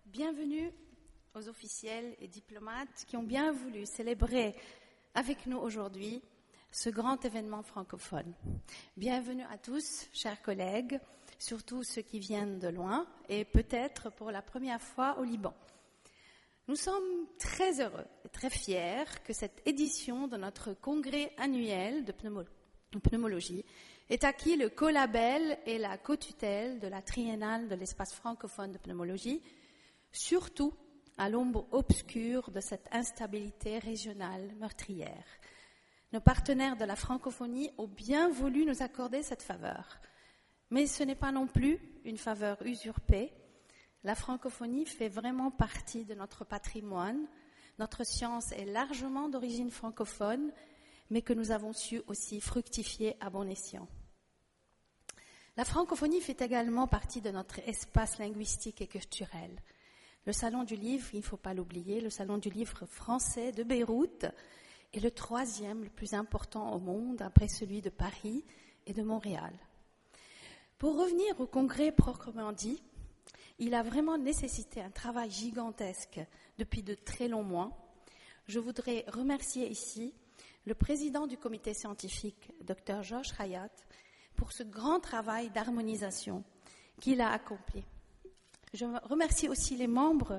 Bienvenue aux officiels et diplomates qui ont bien voulu célébrer avec nous aujourd'hui ce grand événement francophone. Bienvenue à tous, chers collègues, surtout ceux qui viennent de loin et peut-être pour la première fois au Liban. Nous sommes très heureux et très fiers que cette édition de notre congrès annuel de pneumologie ait acquis le co-label et la co-tutelle de la Triennale de l'espace francophone de pneumologie, surtout à l'ombre obscure de cette instabilité régionale meurtrière. Nos partenaires de la francophonie ont bien voulu nous accorder cette faveur. Mais ce n'est pas non plus une faveur usurpée. La francophonie fait vraiment partie de notre patrimoine. Notre science est largement d'origine francophone, mais que nous avons su aussi fructifier à bon escient. La francophonie fait également partie de notre espace linguistique et culturel. Le Salon du Livre, il ne faut pas l'oublier, le Salon du Livre français de Beyrouth est le troisième le plus important au monde, après celui de Paris et de Montréal. Pour revenir au congrès proprement dit, il a vraiment nécessité un travail gigantesque depuis de très longs mois. Je voudrais remercier ici le président du comité scientifique, Dr Georges Hayat, pour ce grand travail d'harmonisation qu'il a accompli. Je remercie aussi les membres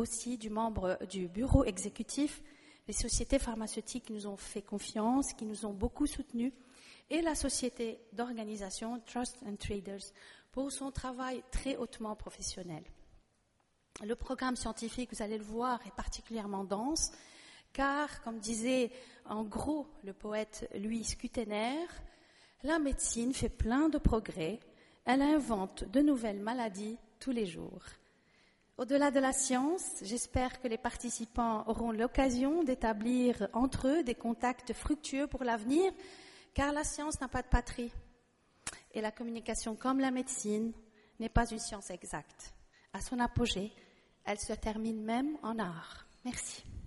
du bureau exécutif, les sociétés pharmaceutiques qui nous ont fait confiance, qui nous ont beaucoup soutenus, et la société d'organisation Trust and Traders pour son travail très hautement professionnel. Le programme scientifique, vous allez le voir, est particulièrement dense, car, comme disait en gros le poète Louis Scutener, la médecine fait plein de progrès, elle invente de nouvelles maladies tous les jours. Au-delà de la science, j'espère que les participants auront l'occasion d'établir entre eux des contacts fructueux pour l'avenir, car la science n'a pas de patrie. Et la communication, comme la médecine, n'est pas une science exacte. À son apogée, elle se termine même en art. Merci.